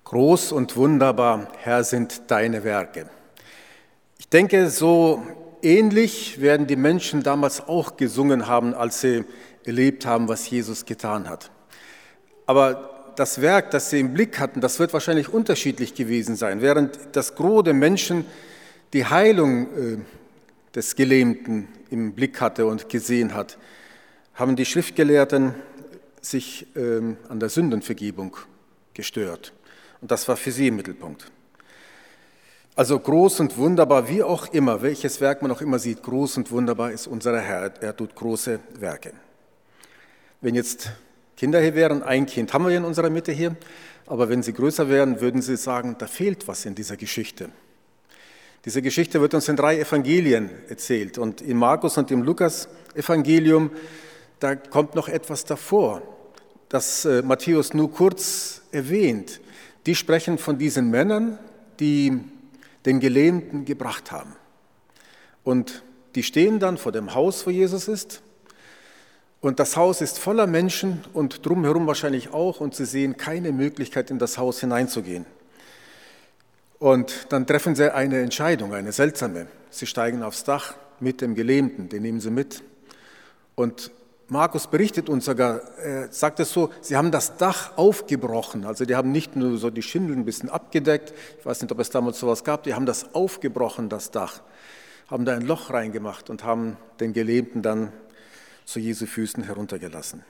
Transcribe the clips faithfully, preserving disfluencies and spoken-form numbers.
Groß und wunderbar, Herr, sind deine Werke. Ich denke, so ähnlich werden die Menschen damals auch gesungen haben, als sie erlebt haben, was Jesus getan hat. Aber das Werk, das sie im Blick hatten, das wird wahrscheinlich unterschiedlich gewesen sein. Während das Gros der Menschen die Heilung äh, des Gelähmten im Blick hatte und gesehen hat, haben die Schriftgelehrten sich äh, an der Sündenvergebung gestört. Und das war für sie im Mittelpunkt. Also groß und wunderbar, wie auch immer, welches Werk man auch immer sieht, groß und wunderbar ist unser Herr, er tut große Werke. Wenn jetzt Kinder hier wären, ein Kind haben wir in unserer Mitte hier, aber wenn sie größer wären, würden sie sagen, da fehlt was in dieser Geschichte. Diese Geschichte wird uns in drei Evangelien erzählt und im Markus und im Lukas-Evangelium, da kommt noch etwas davor, das Matthäus nur kurz erwähnt. Die sprechen von diesen Männern, die den Gelähmten gebracht haben. Und die stehen dann vor dem Haus, wo Jesus ist. Und das Haus ist voller Menschen und drumherum wahrscheinlich auch. Und sie sehen keine Möglichkeit, in das Haus hineinzugehen. Und dann treffen sie eine Entscheidung, eine seltsame. Sie steigen aufs Dach mit dem Gelähmten, den nehmen sie mit. Und Markus berichtet uns sogar, er sagt es so, sie haben das Dach aufgebrochen. Also die haben nicht nur so die Schindeln ein bisschen abgedeckt, ich weiß nicht, ob es damals sowas gab, die haben das aufgebrochen, das Dach, haben da ein Loch reingemacht und haben den Gelähmten dann zu Jesu Füßen heruntergelassen.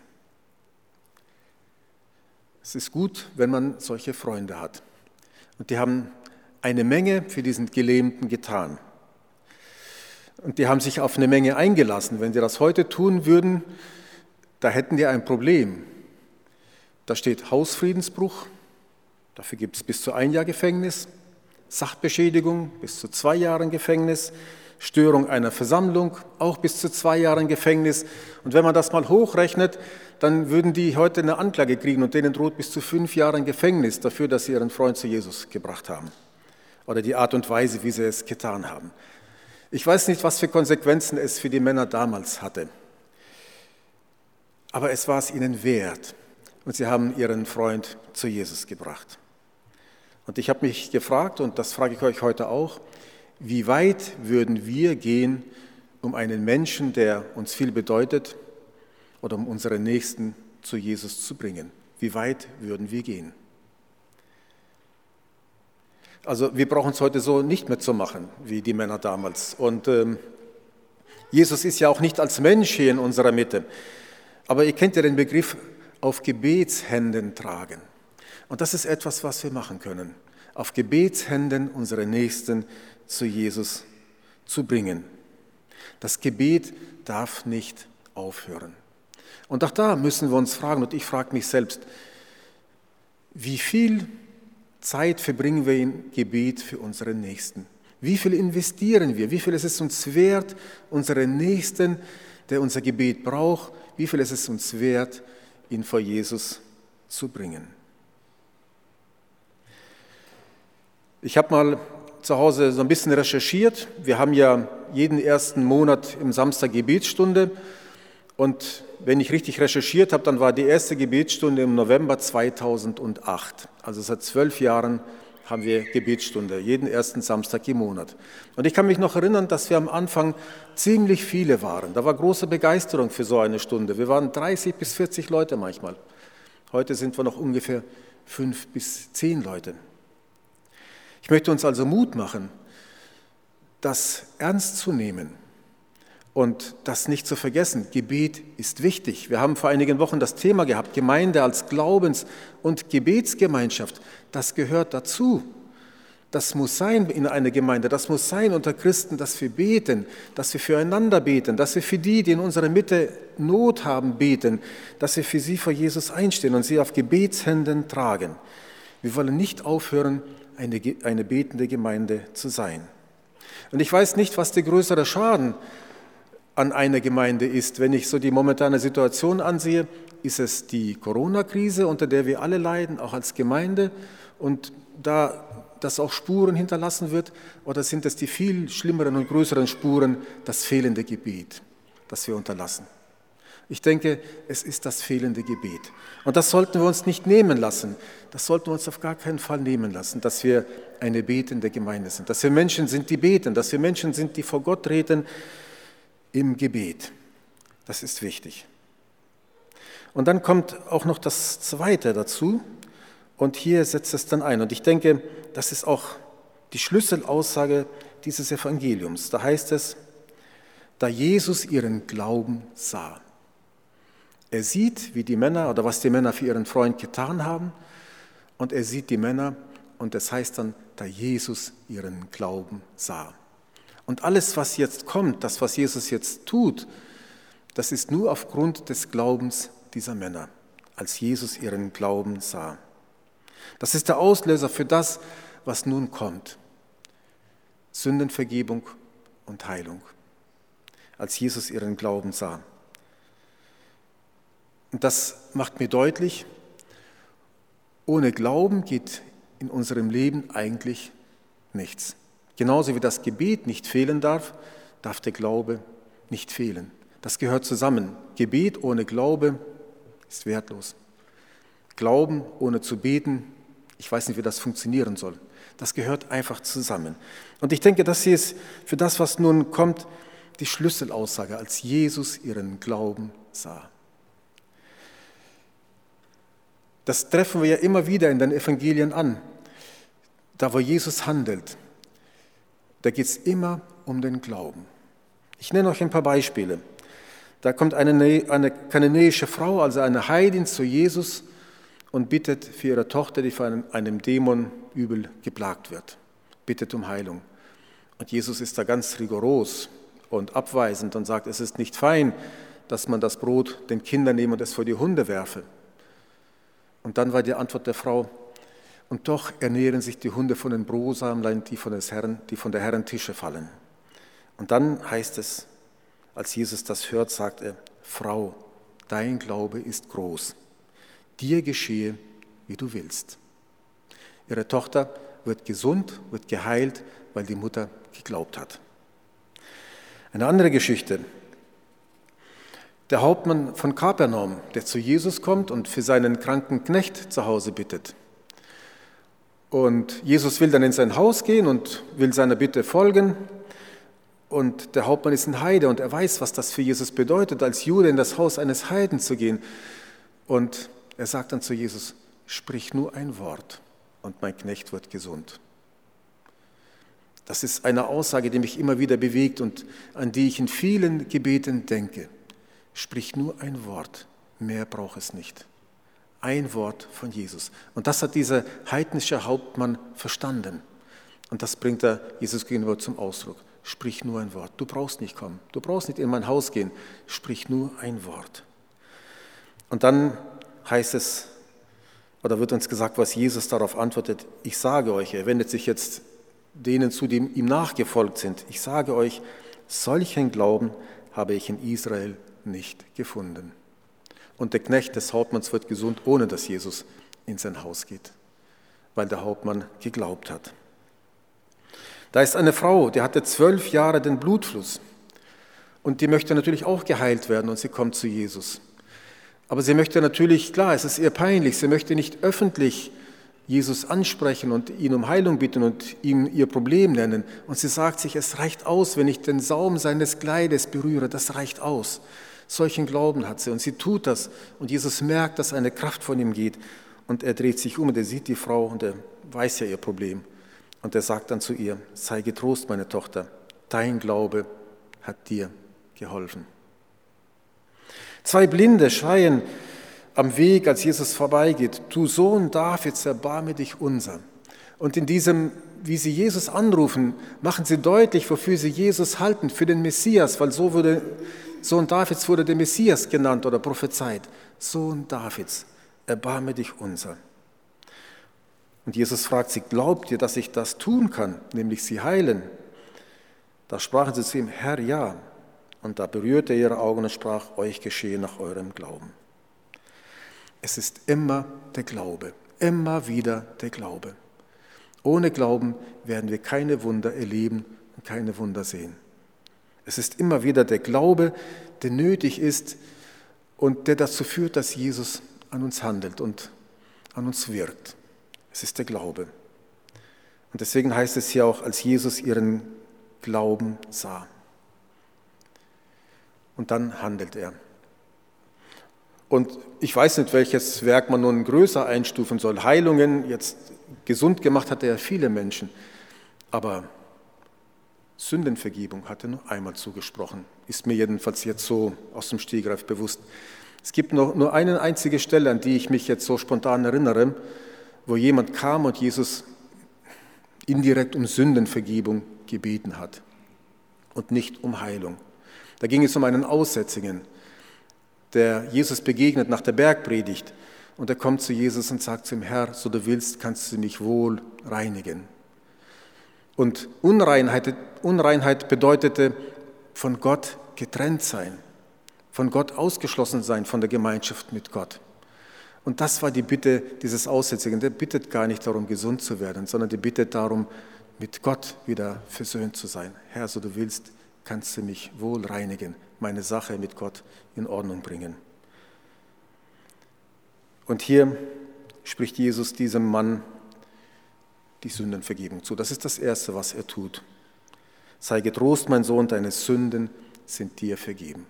Es ist gut, wenn man solche Freunde hat. Und die haben eine Menge für diesen Gelähmten getan. Und die haben sich auf eine Menge eingelassen. Wenn die das heute tun würden, da hätten die ein Problem. Da steht Hausfriedensbruch, dafür gibt es bis zu ein Jahr Gefängnis, Sachbeschädigung bis zu zwei Jahren Gefängnis, Störung einer Versammlung auch bis zu zwei Jahren Gefängnis. Und wenn man das mal hochrechnet, dann würden die heute eine Anklage kriegen und denen droht bis zu fünf Jahren Gefängnis dafür, dass sie ihren Freund zu Jesus gebracht haben. Oder die Art und Weise, wie sie es getan haben. Ich weiß nicht, was für Konsequenzen es für die Männer damals hatte, aber es war es ihnen wert und sie haben ihren Freund zu Jesus gebracht. Und ich habe mich gefragt, und das frage ich euch heute auch, wie weit würden wir gehen, um einen Menschen, der uns viel bedeutet, oder um unseren Nächsten zu Jesus zu bringen? Wie weit würden wir gehen? Also wir brauchen es heute so nicht mehr zu machen, wie die Männer damals. Und ähm, Jesus ist ja auch nicht als Mensch hier in unserer Mitte. Aber ihr kennt ja den Begriff auf Gebetshänden tragen. Und das ist etwas, was wir machen können. Auf Gebetshänden unsere Nächsten zu Jesus zu bringen. Das Gebet darf nicht aufhören. Und auch da müssen wir uns fragen, und ich frage mich selbst, wie viel Zeit verbringen wir im Gebet für unsere Nächsten? Wie viel investieren wir? Wie viel ist es uns wert, unseren Nächsten, der unser Gebet braucht, wie viel ist es uns wert, ihn vor Jesus zu bringen? Ich habe mal zu Hause so ein bisschen recherchiert. Wir haben ja jeden ersten Monat im Samstag Gebetsstunde. Und wenn ich richtig recherchiert habe, dann war die erste Gebetsstunde im November zweitausendacht. Also seit zwölf Jahren haben wir Gebetsstunde, jeden ersten Samstag im Monat. Und ich kann mich noch erinnern, dass wir am Anfang ziemlich viele waren. Da war große Begeisterung für so eine Stunde. Wir waren dreißig bis vierzig Leute manchmal. Heute sind wir noch ungefähr fünf bis zehn Leute. Ich möchte uns also Mut machen, das ernst zu nehmen. Und das nicht zu vergessen, Gebet ist wichtig. Wir haben vor einigen Wochen das Thema gehabt, Gemeinde als Glaubens- und Gebetsgemeinschaft. Das gehört dazu. Das muss sein in einer Gemeinde, das muss sein unter Christen, dass wir beten, dass wir füreinander beten, dass wir für die, die in unserer Mitte Not haben, beten, dass wir für sie vor Jesus einstehen und sie auf Gebetshänden tragen. Wir wollen nicht aufhören, eine, eine betende Gemeinde zu sein. Und ich weiß nicht, was der größere Schaden an einer Gemeinde ist. Wenn ich so die momentane Situation ansehe, ist es die Corona-Krise, unter der wir alle leiden, auch als Gemeinde, und da das auch Spuren hinterlassen wird, oder sind es die viel schlimmeren und größeren Spuren, das fehlende Gebet, das wir unterlassen? Ich denke, es ist das fehlende Gebet. Und das sollten wir uns nicht nehmen lassen. Das sollten wir uns auf gar keinen Fall nehmen lassen, dass wir eine betende Gemeinde sind, dass wir Menschen sind, die beten, dass wir Menschen sind, die vor Gott treten im Gebet. Das ist wichtig. Und dann kommt auch noch das Zweite dazu und hier setzt es dann ein. Und ich denke, das ist auch die Schlüsselaussage dieses Evangeliums. Da heißt es, da Jesus ihren Glauben sah. Er sieht, wie die Männer oder was die Männer für ihren Freund getan haben und er sieht die Männer und es heißt dann, da Jesus ihren Glauben sah. Und alles, was jetzt kommt, das, was Jesus jetzt tut, das ist nur aufgrund des Glaubens dieser Männer, als Jesus ihren Glauben sah. Das ist der Auslöser für das, was nun kommt. Sündenvergebung und Heilung, als Jesus ihren Glauben sah. Und das macht mir deutlich, ohne Glauben geht in unserem Leben eigentlich nichts. Genauso wie das Gebet nicht fehlen darf, darf der Glaube nicht fehlen. Das gehört zusammen. Gebet ohne Glaube ist wertlos. Glauben ohne zu beten, ich weiß nicht, wie das funktionieren soll. Das gehört einfach zusammen. Und ich denke, das hier ist für das, was nun kommt, die Schlüsselaussage, als Jesus ihren Glauben sah. Das treffen wir ja immer wieder in den Evangelien an. Da, wo Jesus handelt, da geht es immer um den Glauben. Ich nenne euch ein paar Beispiele. Da kommt eine, eine kananäische Frau, also eine Heidin, zu Jesus und bittet für ihre Tochter, die von einem, einem Dämon übel geplagt wird. Bittet um Heilung. Und Jesus ist da ganz rigoros und abweisend und sagt, es ist nicht fein, dass man das Brot den Kindern nehme und es vor die Hunde werfe. Und dann war die Antwort der Frau, und doch ernähren sich die Hunde von den Brosamen, die von, des Herrn, die von der Herren Tische fallen. Und dann heißt es, als Jesus das hört, sagt er, Frau, dein Glaube ist groß. Dir geschehe, wie du willst. Ihre Tochter wird gesund, wird geheilt, weil die Mutter geglaubt hat. Eine andere Geschichte. Der Hauptmann von Kapernaum, der zu Jesus kommt und für seinen kranken Knecht zu Hause bittet. Und Jesus will dann in sein Haus gehen und will seiner Bitte folgen. Und der Hauptmann ist ein Heide und er weiß, was das für Jesus bedeutet, als Jude in das Haus eines Heiden zu gehen. Und er sagt dann zu Jesus, sprich nur ein Wort und mein Knecht wird gesund. Das ist eine Aussage, die mich immer wieder bewegt und an die ich in vielen Gebeten denke. Sprich nur ein Wort, mehr braucht es nicht. Ein Wort von Jesus. Und das hat dieser heidnische Hauptmann verstanden. Und das bringt er Jesus gegenüber zum Ausdruck. Sprich nur ein Wort. Du brauchst nicht kommen. Du brauchst nicht in mein Haus gehen. Sprich nur ein Wort. Und dann heißt es, oder wird uns gesagt, was Jesus darauf antwortet. Ich sage euch, er wendet sich jetzt denen zu, die ihm nachgefolgt sind. Ich sage euch, solchen Glauben habe ich in Israel nicht gefunden. Und der Knecht des Hauptmanns wird gesund, ohne dass Jesus in sein Haus geht, weil der Hauptmann geglaubt hat. Da ist eine Frau, die hatte zwölf Jahre den Blutfluss und die möchte natürlich auch geheilt werden und sie kommt zu Jesus. Aber sie möchte natürlich, klar, es ist ihr peinlich, sie möchte nicht öffentlich Jesus ansprechen und ihn um Heilung bitten und ihm ihr Problem nennen. Und sie sagt sich, es reicht aus, wenn ich den Saum seines Kleides berühre, das reicht aus. Solchen Glauben hat sie und sie tut das und Jesus merkt, dass eine Kraft von ihm geht und er dreht sich um und er sieht die Frau und er weiß ja ihr Problem und er sagt dann zu ihr, sei getrost, meine Tochter, dein Glaube hat dir geholfen. Zwei Blinde schreien am Weg, als Jesus vorbeigeht, du Sohn Davids, erbarme dich unser. Und in diesem, wie sie Jesus anrufen, machen sie deutlich, wofür sie Jesus halten, für den Messias, weil so wurde Sohn Davids wurde der Messias genannt oder prophezeit. Sohn Davids, erbarme dich unser. Und Jesus fragt sie, glaubt ihr, dass ich das tun kann, nämlich sie heilen? Da sprachen sie zu ihm, Herr, ja. Und da berührte er ihre Augen und sprach, euch geschehe nach eurem Glauben. Es ist immer der Glaube, immer wieder der Glaube. Ohne Glauben werden wir keine Wunder erleben und keine Wunder sehen. Es ist immer wieder der Glaube, der nötig ist, und der dazu führt, dass Jesus an uns handelt und an uns wirkt. Es ist der Glaube. Und deswegen heißt es hier auch, als Jesus ihren Glauben sah. Und dann handelt er. Und ich weiß nicht, welches Werk man nun größer einstufen soll. Heilungen, jetzt gesund gemacht hat er ja viele Menschen. Aber Sündenvergebung hat er nur einmal zugesprochen. Ist mir jedenfalls jetzt so aus dem Stegreif bewusst. Es gibt noch nur eine einzige Stelle, an die ich mich jetzt so spontan erinnere, wo jemand kam und Jesus indirekt um Sündenvergebung gebeten hat und nicht um Heilung. Da ging es um einen Aussätzigen, der Jesus begegnet nach der Bergpredigt und er kommt zu Jesus und sagt zu ihm: Herr, so du willst, kannst du mich wohl reinigen. Und Unreinheit, Unreinheit bedeutete von Gott getrennt sein, von Gott ausgeschlossen sein, von der Gemeinschaft mit Gott. Und das war die Bitte dieses Aussätzigen. Der bittet gar nicht darum, gesund zu werden, sondern der bittet darum, mit Gott wieder versöhnt zu sein. Herr, so du willst, kannst du mich wohl reinigen, meine Sache mit Gott in Ordnung bringen. Und hier spricht Jesus diesem Mann die Sündenvergebung zu. Das ist das Erste, was er tut. Sei getrost, mein Sohn, deine Sünden sind dir vergeben.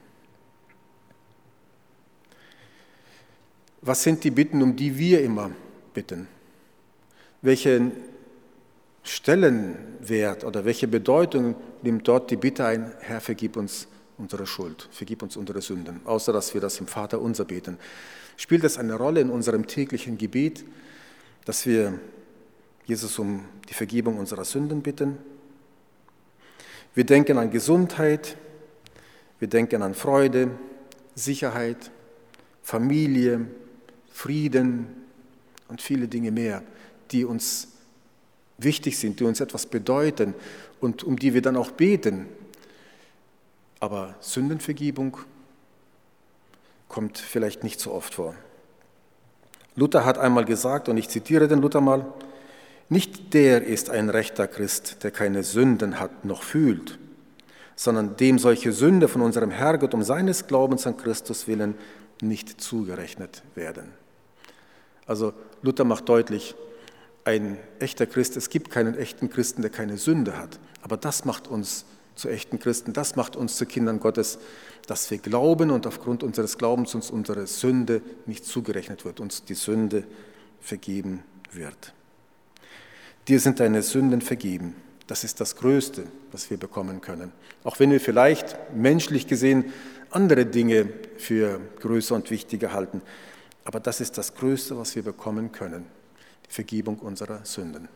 Was sind die Bitten, um die wir immer bitten? Welchen Stellenwert oder welche Bedeutung nimmt dort die Bitte ein: Herr, vergib uns unsere Schuld, vergib uns unsere Sünden, außer dass wir das im Vaterunser beten? Spielt das eine Rolle in unserem täglichen Gebet, dass wir Jesus um die Vergebung unserer Sünden bitten? Wir denken an Gesundheit, wir denken an Freude, Sicherheit, Familie, Frieden und viele Dinge mehr, die uns wichtig sind, die uns etwas bedeuten und um die wir dann auch beten. Aber Sündenvergebung kommt vielleicht nicht so oft vor. Luther hat einmal gesagt, und ich zitiere den Luther mal: Nicht der ist ein rechter Christ, der keine Sünden hat noch fühlt, sondern dem solche Sünde von unserem Herrgott um seines Glaubens an Christus willen nicht zugerechnet werden. Also Luther macht deutlich, ein echter Christ, es gibt keinen echten Christen, der keine Sünde hat. Aber das macht uns zu echten Christen, das macht uns zu Kindern Gottes, dass wir glauben und aufgrund unseres Glaubens uns unsere Sünde nicht zugerechnet wird, uns die Sünde vergeben wird. Dir sind deine Sünden vergeben. Das ist das Größte, was wir bekommen können. Auch wenn wir vielleicht menschlich gesehen andere Dinge für größer und wichtiger halten. Aber das ist das Größte, was wir bekommen können, die Vergebung unserer Sünden.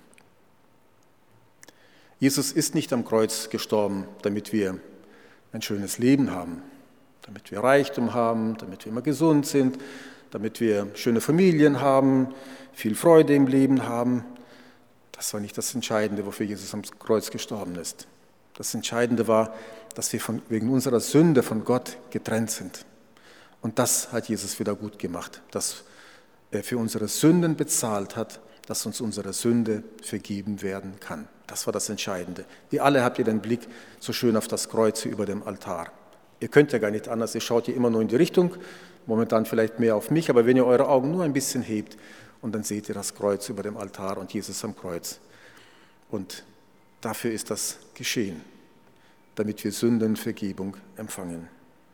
Jesus ist nicht am Kreuz gestorben, damit wir ein schönes Leben haben, damit wir Reichtum haben, damit wir immer gesund sind, damit wir schöne Familien haben, viel Freude im Leben haben. Das war nicht das Entscheidende, wofür Jesus am Kreuz gestorben ist. Das Entscheidende war, dass wir von, wegen unserer Sünde von Gott getrennt sind. Und das hat Jesus wieder gut gemacht, dass er für unsere Sünden bezahlt hat, dass uns unsere Sünde vergeben werden kann. Das war das Entscheidende. Ihr alle habt ihr den Blick so schön auf das Kreuz über dem Altar. Ihr könnt ja gar nicht anders, ihr schaut ja immer nur in die Richtung, momentan vielleicht mehr auf mich, aber wenn ihr eure Augen nur ein bisschen hebt, und dann seht ihr das Kreuz über dem Altar und Jesus am Kreuz. Und dafür ist das geschehen, damit wir Sündenvergebung empfangen.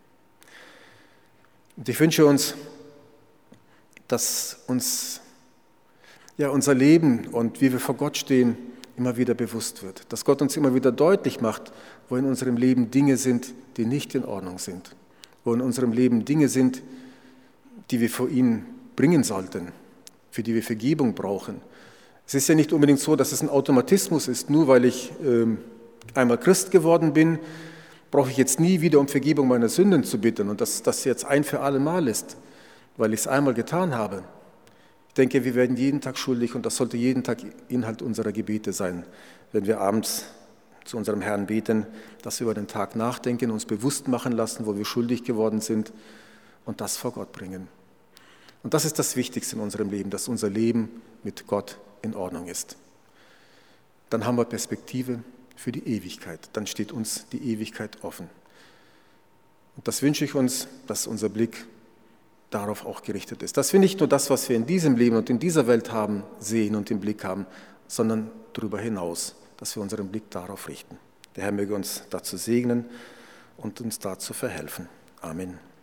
Und ich wünsche uns, dass uns ja, unser Leben und wie wir vor Gott stehen, immer wieder bewusst wird. Dass Gott uns immer wieder deutlich macht, wo in unserem Leben Dinge sind, die nicht in Ordnung sind. Wo in unserem Leben Dinge sind, die wir vor ihn bringen sollten, für die wir Vergebung brauchen. Es ist ja nicht unbedingt so, dass es ein Automatismus ist, nur weil ich ähm, einmal Christ geworden bin, brauche ich jetzt nie wieder um Vergebung meiner Sünden zu bitten und dass das jetzt ein für alle Mal ist, weil ich es einmal getan habe. Ich denke, wir werden jeden Tag schuldig und das sollte jeden Tag Inhalt unserer Gebete sein, wenn wir abends zu unserem Herrn beten, dass wir über den Tag nachdenken, uns bewusst machen lassen, wo wir schuldig geworden sind und das vor Gott bringen. Und das ist das Wichtigste in unserem Leben, dass unser Leben mit Gott in Ordnung ist. Dann haben wir Perspektive für die Ewigkeit. Dann steht uns die Ewigkeit offen. Und das wünsche ich uns, dass unser Blick darauf auch gerichtet ist. Dass wir nicht nur das, was wir in diesem Leben und in dieser Welt haben, sehen und im Blick haben, sondern darüber hinaus, dass wir unseren Blick darauf richten. Der Herr möge uns dazu segnen und uns dazu verhelfen. Amen.